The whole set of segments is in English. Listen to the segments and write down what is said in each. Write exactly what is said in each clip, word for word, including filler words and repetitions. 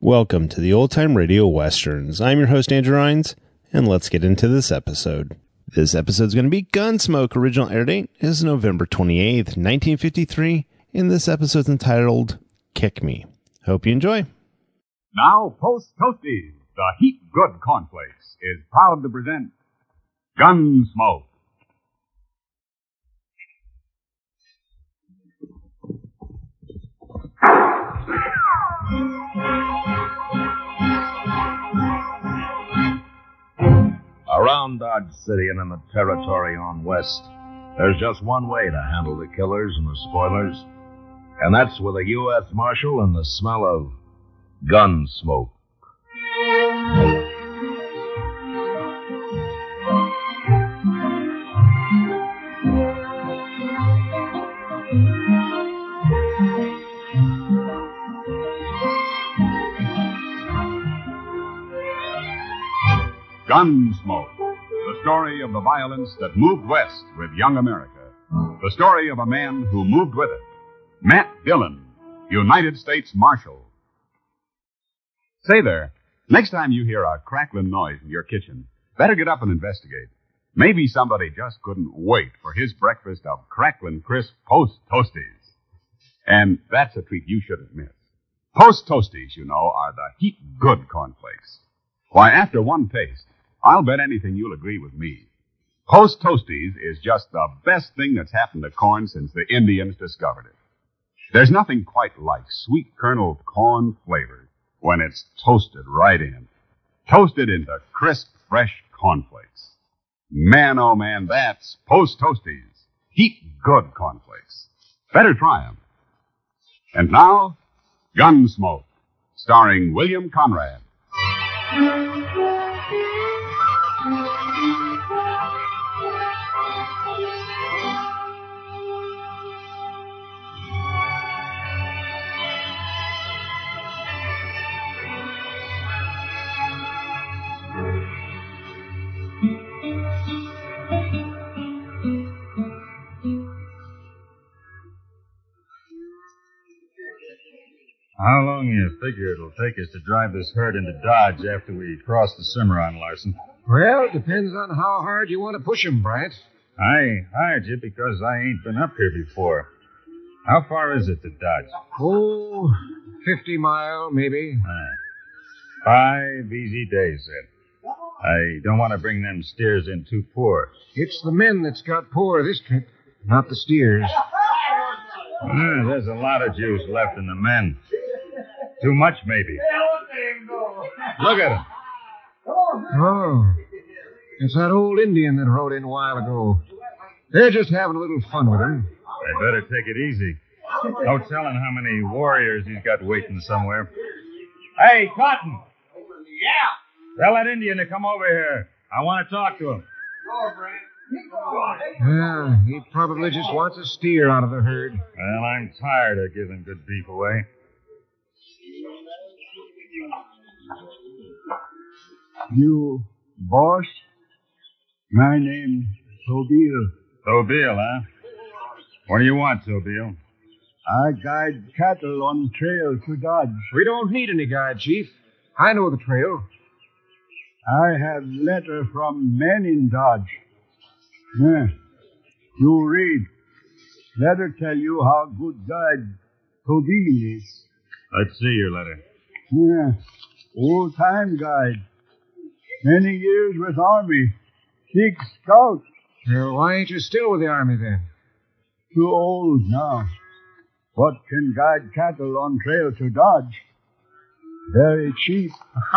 Welcome to the Old Time Radio Westerns. I'm your host, Andrew Rines, and let's get into this episode. This episode is going to be Gunsmoke. Original air date is November twenty-eighth, nineteen fifty-three, and this episode's entitled Kick Me. Hope you enjoy. Now, Post Toasties, the Heat Good Cornflakes, is proud to present Gunsmoke. Around Dodge City and in the territory on west, there's just one way to handle the killers and the spoilers, and that's with a U S Marshal and the smell of gun smoke. Gunsmoke, the story of the violence that moved west with young America. The story of a man who moved with it. Matt Dillon, United States Marshal. Say there, next time you hear a crackling noise in your kitchen, better get up and investigate. Maybe somebody just couldn't wait for his breakfast of crackling crisp Post Toasties. And that's a treat you shouldn't miss. Post Toasties, you know, are the heat good cornflakes. Why, after one taste, I'll bet anything you'll agree with me. Post Toasties is just the best thing that's happened to corn since the Indians discovered it. There's nothing quite like sweet kernel corn flavor when it's toasted right in. Toasted into crisp, fresh cornflakes. Man, oh man, that's Post Toasties. Heat good cornflakes. Better try 'em. And now, Gunsmoke, starring William Conrad. How long do you figure it'll take us to drive this herd into Dodge after we cross the Cimarron, Larson? Well, it depends on how hard you want to push 'em, Bryant. I hired you because I ain't been up here before. How far is it to Dodge? Oh, fifty mile, maybe. Ah, five easy days, then. I don't want to bring them steers in too poor. It's the men that's got poor this trip, not the steers. Ah, there's a lot of juice left in the men. Too much, maybe. Look at them. Oh, it's that old Indian that rode in a while ago. They're just having a little fun with him. They better take it easy. No telling how many warriors he's got waiting somewhere. Hey, Cotton. Yeah? Tell that Indian to come over here. I want to talk to him. Yeah, he probably just wants a steer out of the herd. Well, I'm tired of giving good beef away. You, boss? My name's Tobiel. Tobiel, huh? What do you want, Tobiel? I guide cattle on trail to Dodge. We don't need any guide, Chief. I know the trail. I have letter from men in Dodge. Yeah. You read. Letter tell you how good guide Tobiel is. Let's see your letter. Yeah. Old time guide. Many years with Army. Six scouts. Well, why ain't you still with the Army, then? Too old now. But can guide cattle on trail to Dodge. Very cheap.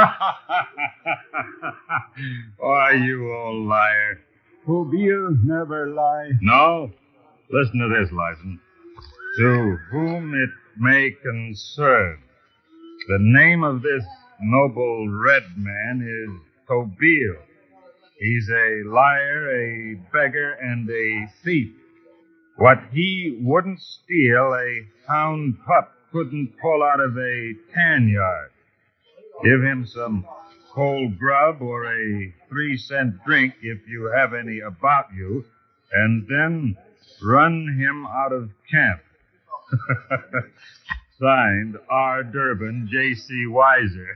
Why, you old liar. Tobiel never lie. No? Listen to this, Larson. To whom it may concern, the name of this noble red man is Tobiel. He's a liar, a beggar, and a thief. What he wouldn't steal, a hound pup couldn't pull out of a tan yard. Give him some cold grub or a three-cent drink if you have any about you, and then run him out of camp. Signed, R. Durbin, J C. Weiser.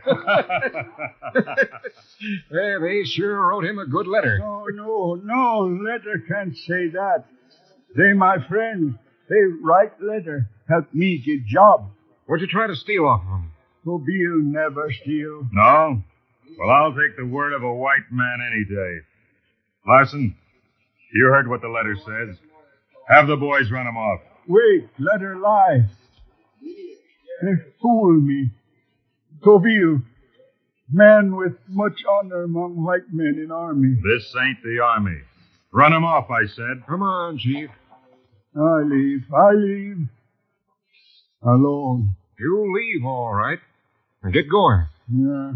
Well, they sure wrote him a good letter. No, no, no. Letter can't say that. They my friends. They write letter. Help me get job. What'd you try to steal off of him? Tobiel never steal. No? Well, I'll take the word of a white man any day. Larson, you heard what the letter says. Have the boys run him off. Wait, letter lie. They fool me. Tobiel, man with much honor among white men in army. This ain't the army. Run him off, I said. Come on, Chief. I leave. I leave. Alone. You leave, all right. And get going. Yeah.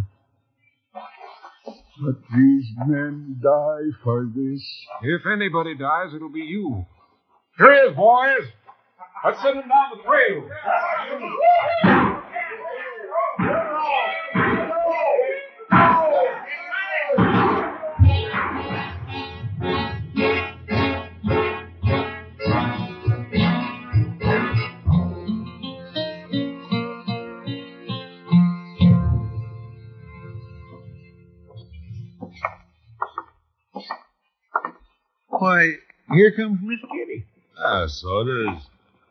But these men die for this. If anybody dies, it'll be you. Here he is, boys. Let's send him down the trail. Why, here comes Miss Kitty. Ah, so it is.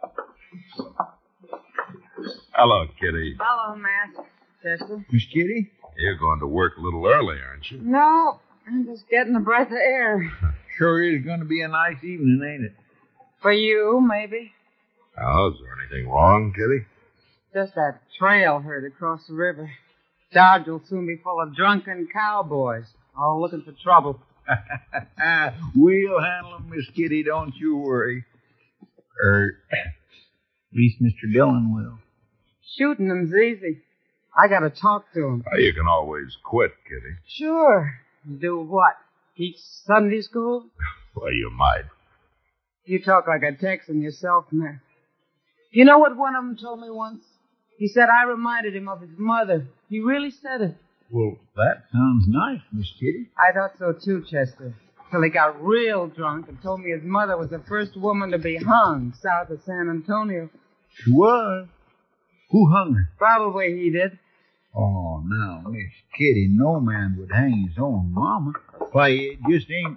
Hello, Kitty. Hello, Master Chester. Miss Kitty? You're going to work a little early, aren't you? No, I'm just getting a breath of air. Sure is going to be a nice evening, ain't it? For you, maybe. Oh, is there anything wrong, Kitty? Just that trail herd across the river. Dodge will soon be full of drunken cowboys, all looking for trouble. We'll handle them, Miss Kitty, don't you worry. Er, at least Mister Dillon will. Shooting them's easy. I gotta talk to him. Oh, you can always quit, Kitty. Sure. Do what? Teach Sunday school? Well, you might. You talk like a Texan yourself, man. You know what one of them told me once? He said I reminded him of his mother. He really said it. Well, that sounds nice, Miss Kitty. I thought so too, Chester. Till he got real drunk and told me his mother was the first woman to be hung south of San Antonio. She was. Who hung her? Probably he did. Oh, now, Miss Kitty, no man would hang his own mama. Why, it just ain't...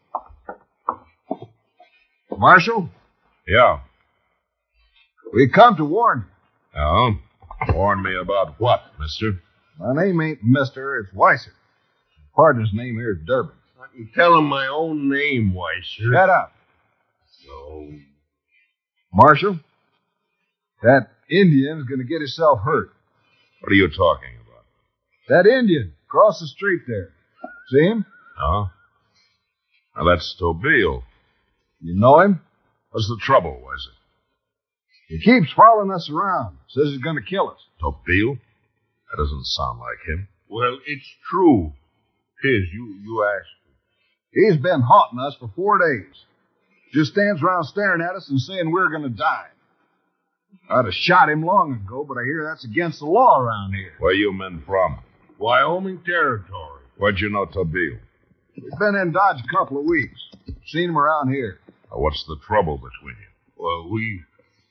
Marshal, Yeah. we come to warn you. Oh? Warn me about what, mister? My name ain't Mister, it's Weiser. Partner's name here is Durbin. You tell him my own name, Weiser. Shut up. No. Marshal, that Indian's going to get himself hurt. What are you talking about? That Indian, across the street there. See him? Oh? Now, that's Tobiel. You know him? What's the trouble, was it? He keeps following us around. Says he's going to kill us. Tobiel? That doesn't sound like him. Well, it's true. Tis, you, you asked. He's been haunting us for four days. Just stands around staring at us and saying we're going to die. I'd have shot him long ago, but I hear that's against the law around here. Where you men from? Wyoming Territory. Where'd you know Tobiel? We've been in Dodge a couple of weeks. Seen him around here. Now, what's the trouble between you? Well, we...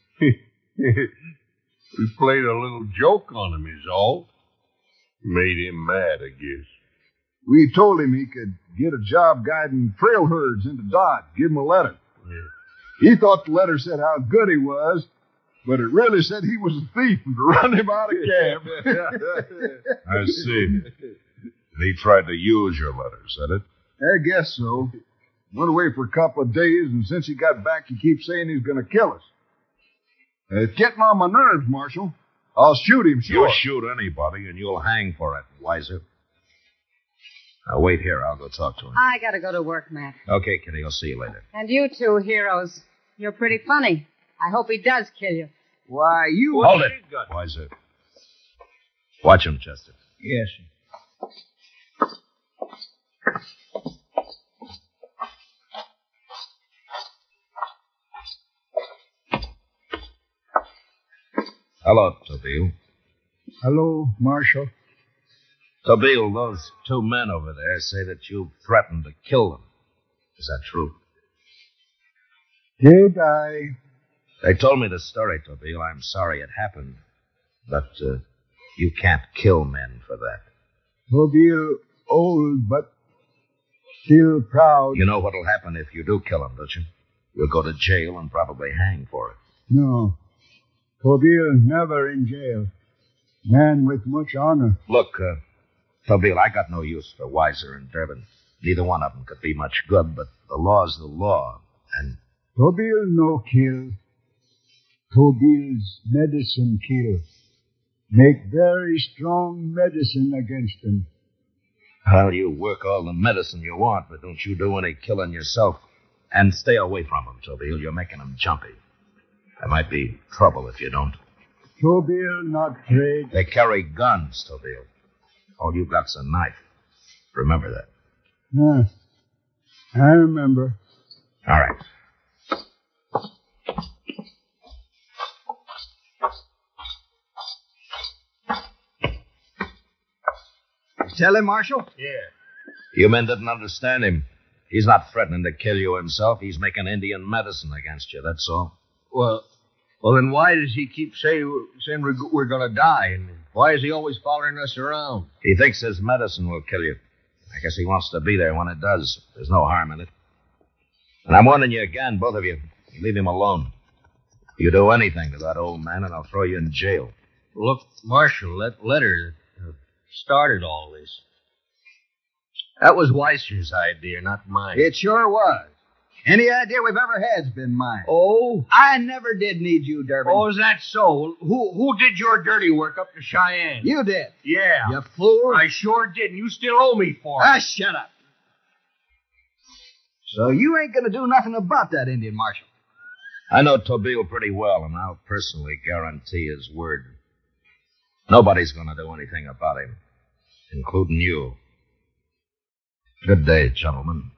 we played a little joke on him, is all. Made him mad, I guess. We told him he could get a job guiding trail herds into Dodge. Give him a letter. Yeah. He thought the letter said how good he was, but it really said he was a thief and to run him out of camp. I see. And he tried to use your letter, said it? I guess so. Went away for a couple of days, and since he got back, he keeps saying he's going to kill us. Uh, it's getting on my nerves, Marshal. I'll shoot him, sure. You shoot anybody, and you'll hang for it, Weiser. Now, wait here. I'll go talk to him. I gotta go to work, Matt. Okay, Kitty. I'll see you later. And you two heroes, you're pretty funny. I hope he does kill you. Why, you... Hold it, Weiser. Watch him, Chester. Yes, sir. Hello, Tobiel. Hello, Marshal. Tobiel, those two men over there say that you threatened to kill them. Is that true? Did I? They told me the story, Tobiel. I'm sorry it happened. But uh, you can't kill men for that. Tobile old, but still proud. You know what'll happen if you do kill him, don't you? You'll go to jail and probably hang for it. No. Tobile never in jail. Man with much honor. Look, uh, Tobile, I got no use for Weiser and Durbin. Neither one of them could be much good, but the law's the law, and... Tobile no kill. Tobile's medicine kill. Make very strong medicine against them. Well, you work all the medicine you want, but don't you do any killing yourself. And stay away from them, Tobile. You're making them jumpy. There might be trouble if you don't. Tobile not afraid. They carry guns, Tobile. All you got's a knife. Remember that. Yeah, I remember. All right. Tell him, Marshal? Yeah. You men didn't understand him. He's not threatening to kill you himself. He's making Indian medicine against you, that's all. Well, well, then why does he keep say, saying we're, we're going to die? And why is he always following us around? He thinks his medicine will kill you. I guess he wants to be there when it does. There's no harm in it. And I'm warning you again, both of you. Leave him alone. You do anything to that old man, and I'll throw you in jail. Look, Marshal, that letter that started all this. That was Weiser's idea, not mine. It sure was. Any idea we've ever had's been mine. Oh? I never did need you, Durbin. Oh, is that so? Who who did your dirty work up to Cheyenne? You did. Yeah. You fool. I sure did, and you still owe me for it. Ah, shut up. So you ain't going to do nothing about that Indian Marshal? I know Tobile pretty well, and I'll personally guarantee his word. Nobody's going to do anything about him, including you. Good day, gentlemen.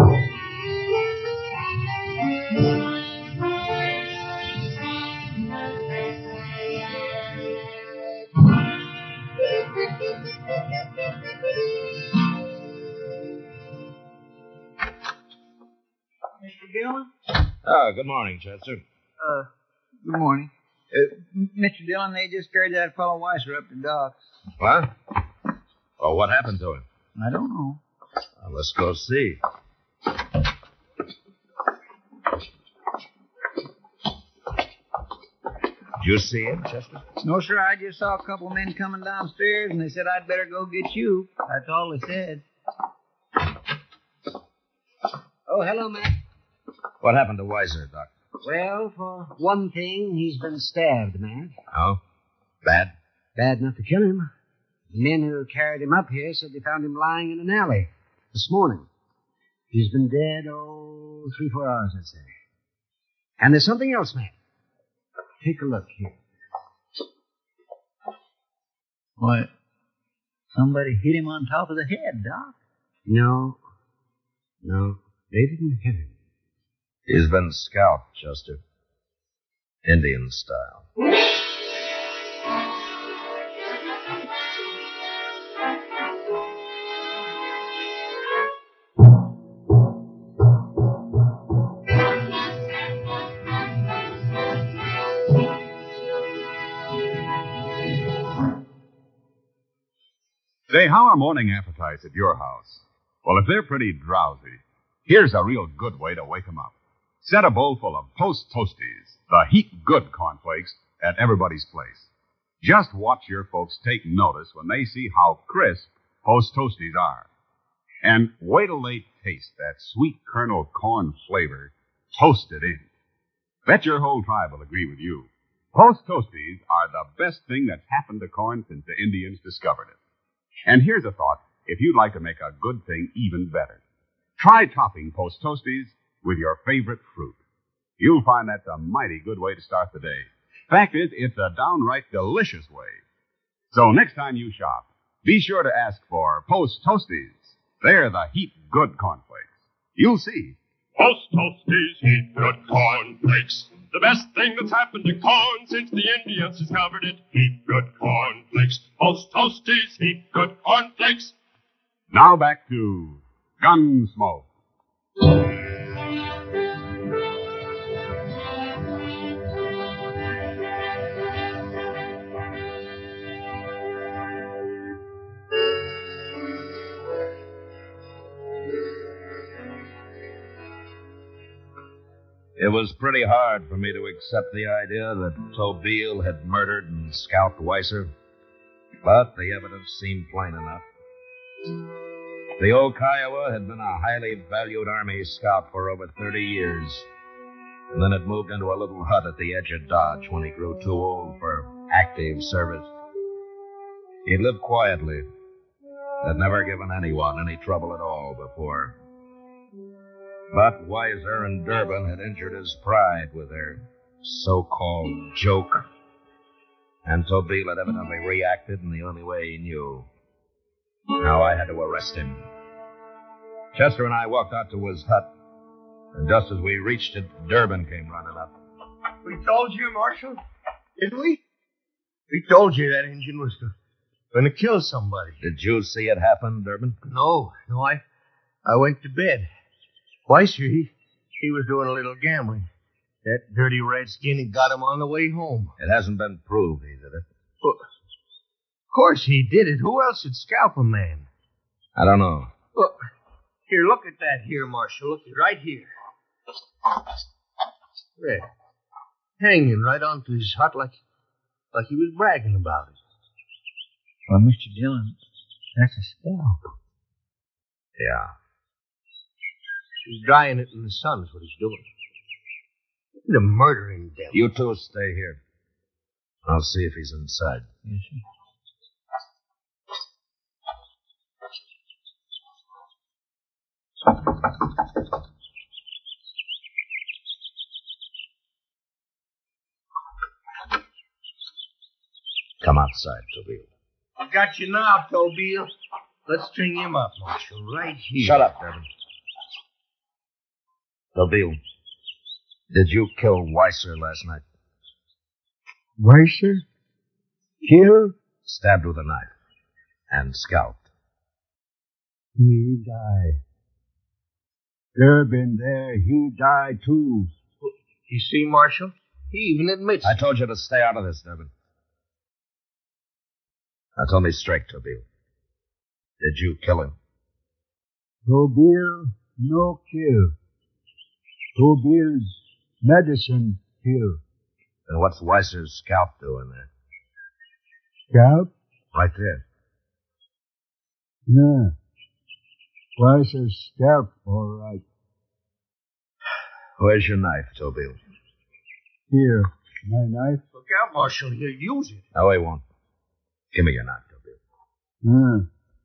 Mister Dillon? Ah, good morning, Chester. Uh, good morning. Uh, Mister Dillon, they just carried that fellow Weiser up to docks. What? Oh, what happened to him? I don't know. Well, let's go see. Did you see him, Chester? No, sir. I just saw a couple men coming downstairs, and they said I'd better go get you. That's all they said. Oh, hello, Matt. What happened to Weiser, Doc? Well, for one thing, he's been stabbed, Matt. Oh? Bad? Bad enough to kill him. The men who carried him up here said they found him lying in an alley this morning. He's been dead, oh, three, four hours, I'd say. And there's something else, Matt. Take a look here. Why, somebody hit him on top of the head, Doc. No. No, they didn't hit him. He's been scalped, Chester. Indian style. Say, how are morning appetites at your house? Well, if they're pretty drowsy, here's a real good way to wake 'em up. Set a bowl full of Post Toasties, the heat good cornflakes, at everybody's place. Just watch your folks take notice when they see how crisp Post Toasties are. And wait till they taste that sweet kernel corn flavor toasted in. Bet your whole tribe will agree with you. Post Toasties are the best thing that's happened to corn since the Indians discovered it. And here's a thought if you'd like to make a good thing even better. Try topping Post Toasties with your favorite fruit. You'll find that's a mighty good way to start the day. Fact is, it's a downright delicious way. So next time you shop, be sure to ask for Post Toasties. They're the heat good cornflakes. You'll see. Post Toasties heat good cornflakes. The best thing that's happened to corn since the Indians discovered it. Heat good cornflakes. Post Toasties heat good cornflakes. Now back to Gunsmoke. It was pretty hard for me to accept the idea that Tobile had murdered and scalped Weiser, but the evidence seemed plain enough. The old Kiowa had been a highly valued Army scout for over thirty years, and then had moved into a little hut at the edge of Dodge when he grew too old for active service. He'd lived quietly, had never given anyone any trouble at all before. But Weiser and Durbin had injured his pride with their so-called joke, and Tobile had evidently reacted in the only way he knew. Now I had to arrest him. Chester and I walked out to his hut, and just as we reached it, Durbin came running up. We told you, Marshal, didn't we? We told you that engine was going to kill somebody. Did you see it happen, Durbin? No, no, I, I went to bed. Weiser, he, he was doing a little gambling. That dirty redskin had got him on the way home. It hasn't been proved he did it. Well, of course he did it. Who else would scalp a man? I don't know. Well, here, look at that here, Marshal. Look, right here. There. Hanging right onto his hut like, like he was bragging about it. Well, Mister Dillon, that's a scalp. Yeah. He's drying it in the sun is what he's doing. The murdering devil. You two stay here. I'll see if he's inside. Yes, sir. Come outside, Tobile. I got you now, Tobile. Let's string him up, Marshal, right here. Shut up, Durbin. Tobile, did you kill Weiser last night? Weiser? Kill? Stabbed with a knife. And scalped. He died. Durbin there, he died too. You see, Marshal? He even admits I told you to stay out of this, Durbin. Now tell me straight, Tobile. Did you kill him? Tobile, no kill. Tobile's medicine kill. Then what's Weiser's scalp doing there? Scalp? Right there. Yeah. Weiser's scalp, all right. Where's your knife, Tobile? Here, my knife. Look out, Marshal. He'll use it. No, he won't. Give me your knife, Tobile. Yeah.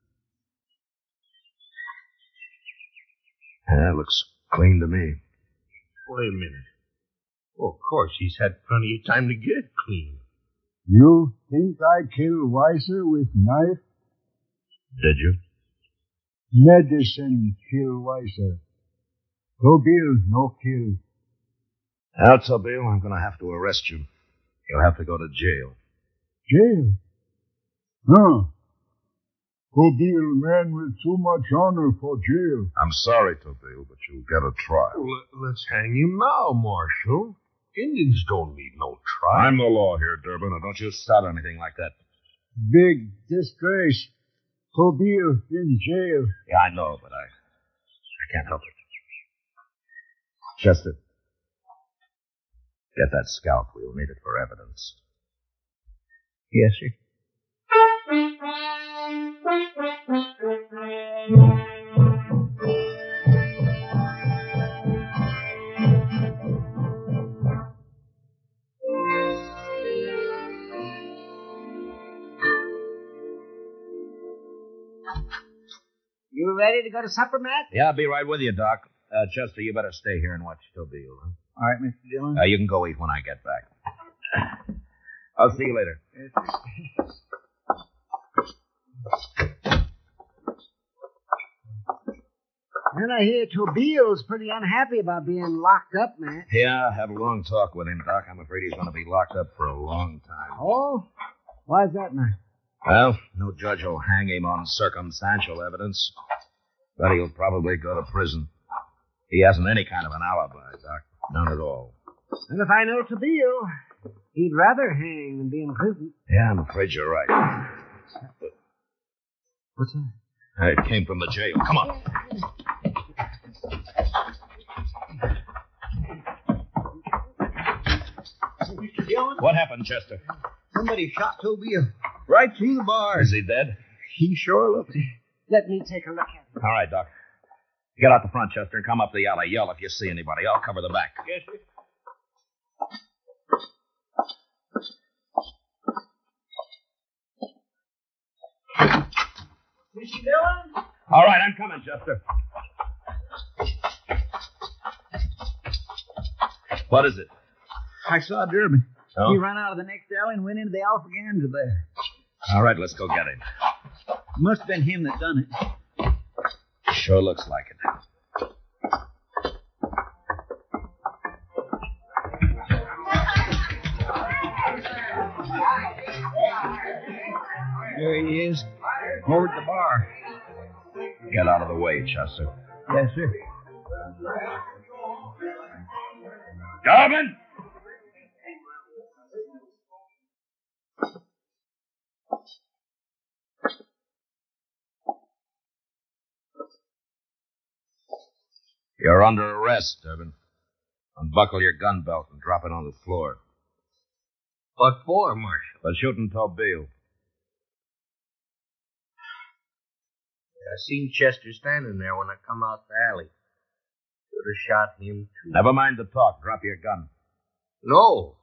That looks clean to me. Wait a minute. Well, of course, he's had plenty of time to get it clean. You think I killed Weiser with knife? Did you? Medicine kill Weiser. Tobile no kill. Now, Tobile, I'm going to have to arrest you. You'll have to go to jail. Jail? Huh. Tobile man with too much honor for jail. I'm sorry, Tobile, but you'll get a trial. Well, let's hang him now, Marshal. Indians don't need no trial. I'm the law here, Durbin, and don't you Start anything like that. Big disgrace. Tobile in jail. Yeah, I know, but I, I can't help it. Chester, get that scalp. We'll need it for evidence. Yes, sir. You ready to go to supper, Matt? Yeah, I'll be right with you, Doc. Uh, Chester, you better stay here and watch Tobile. Huh? All right, Mister Dillon. Uh, you can go eat when I get back. I'll see you later. And I hear Tobile's pretty unhappy about being locked up, Matt. Yeah, I had a long talk with him, Doc. I'm afraid he's going to be locked up for a long time. Oh? Why's that, Matt? Well, no judge will hang him on circumstantial evidence, but he'll probably go to prison. He hasn't any kind of an alibi, Doc. None at all. And if I know Tobile, he'd rather hang than be in prison. Yeah, I'm afraid you're right. What's that? Uh, It came from the jail. Come on. Dillon? What happened, Chester? Somebody shot Tobio right through the bars. Is he dead? He sure looks it. Let me take a look at him. All right, Doc. Get out the front, Chester, and come up the alley. Yell if you see anybody. I'll cover the back. Yes, sir. Mister Dillon? All right, I'm coming, Chester. What is it? I saw Durbin. Oh? He ran out of the next alley and went into the Alphaganza there. All right, let's go get him. Must have been him that done it. Sure looks like it. There he is. Over at the bar. Get out of the way, Chester. Yes, sir. Durbin! You're under arrest, Durbin. Unbuckle your gun belt and drop it on the floor. What for, Marshal? For shooting Tobile. I seen Chester standing there when I come out the alley. Should have shot him, too. Never mind the talk. Drop your gun. No.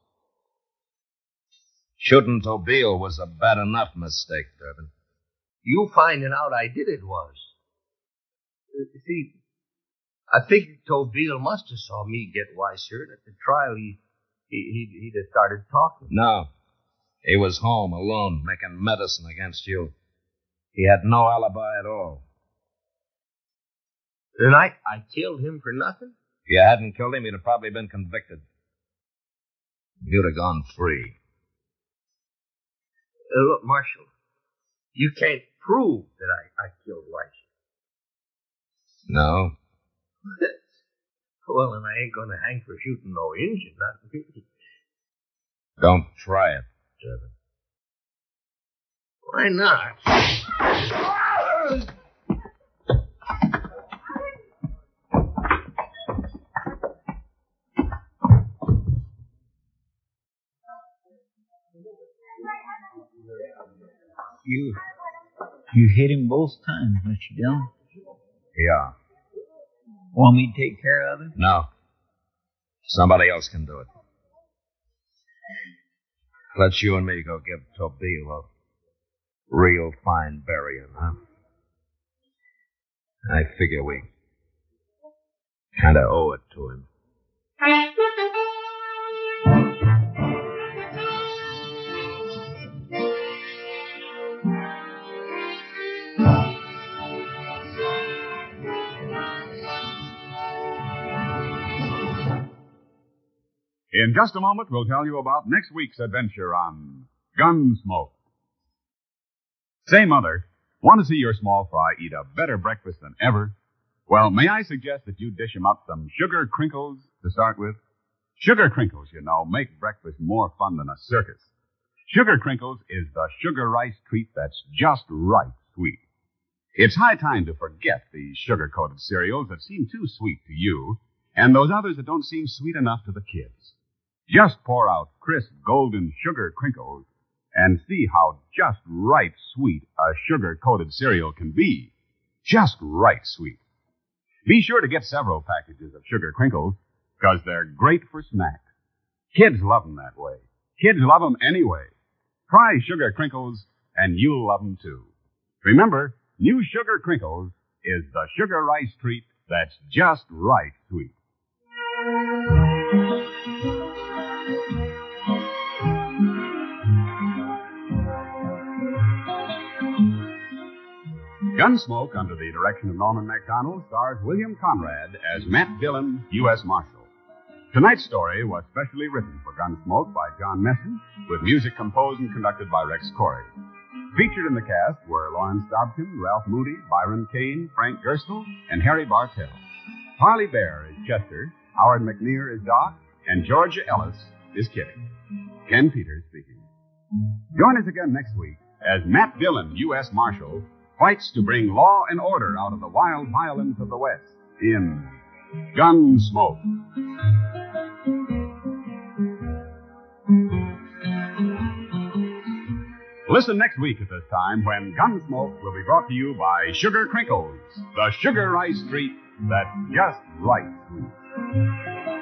Shooting Tobile was a bad enough mistake, Durbin. You finding out I did it was. Uh, see, I figured Tobile must have saw me get Weissert. At the trial, he, he, he'd, he'd have started talking. No. He was home alone, making medicine against you. He had no alibi at all. Then I, I killed him for nothing? If you hadn't killed him, he'd have probably been convicted. You'd have gone free. Uh, look, Marshal, you can't prove that I, I killed Weissert. No? Well, and I ain't going to hang for shooting no Injun, not me. Don't try it, Durbin. Why not? You, you hit him both times, Mister Dillon. Yeah. Want me to take care of him? No. Somebody else can do it. Let you and me go give Tobile a real fine burying, huh? I figure we kind of owe it to him. In just a moment, we'll tell you about next week's adventure on Gunsmoke. Say, Mother, want to see your small fry eat a better breakfast than ever? Well, may I suggest that you dish 'em up some sugar crinkles to start with? Sugar crinkles, you know, make breakfast more fun than a circus. Sugar crinkles is the sugar rice treat that's just right sweet. It's high time to forget the sugar-coated cereals that seem too sweet to you and those others that don't seem sweet enough to the kids. Just pour out crisp golden sugar crinkles and see how just right sweet a sugar-coated cereal can be. Just right sweet. Be sure to get several packages of sugar crinkles because they're great for snacks. Kids love them that way. Kids love them anyway. Try sugar crinkles and you'll love them too. Remember, new sugar crinkles is the sugar rice treat that's just right sweet. Gunsmoke, under the direction of Norman MacDonald, stars William Conrad as Matt Dillon, U S Marshal. Tonight's story was specially written for Gunsmoke by John Messon, with music composed and conducted by Rex Corey. Featured in the cast were Lawrence Dobkin, Ralph Moody, Byron Kane, Frank Gerstle, and Harry Bartell. Harley Bear is Chester, Howard McNear is Doc, and Georgia Ellis is Kitty. Ken Peters speaking. Join us again next week as Matt Dillon, U S Marshal, fights to bring law and order out of the wild violence of the West in Gunsmoke. Listen next week at this time when Gunsmoke will be brought to you by Sugar Crinkles, the sugar rice treat that's just right sweet.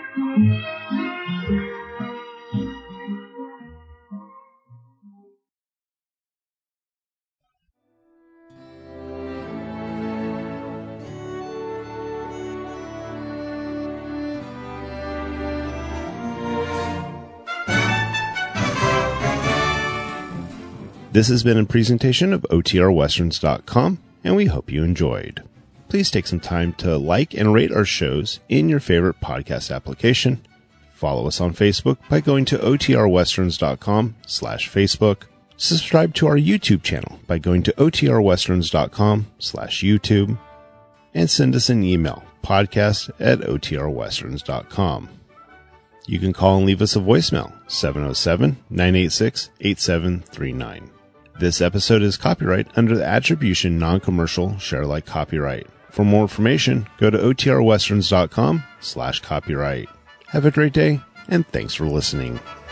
This has been a presentation of O T R Westerns dot com, and we hope you enjoyed. Please take some time to like and rate our shows in your favorite podcast application. Follow us on Facebook by going to O T R Westerns dot com slash Facebook. Subscribe to our YouTube channel by going to O T R Westerns dot com slash YouTube. And send us an email, podcast at O T R Westerns dot com. You can call and leave us a voicemail, seven oh seven, nine eight six, eight seven three nine. This episode is copyright under the Attribution Non-Commercial Share-alike copyright. For more information, go to O T R Westerns dot com slash copyright. Have a great day, and thanks for listening.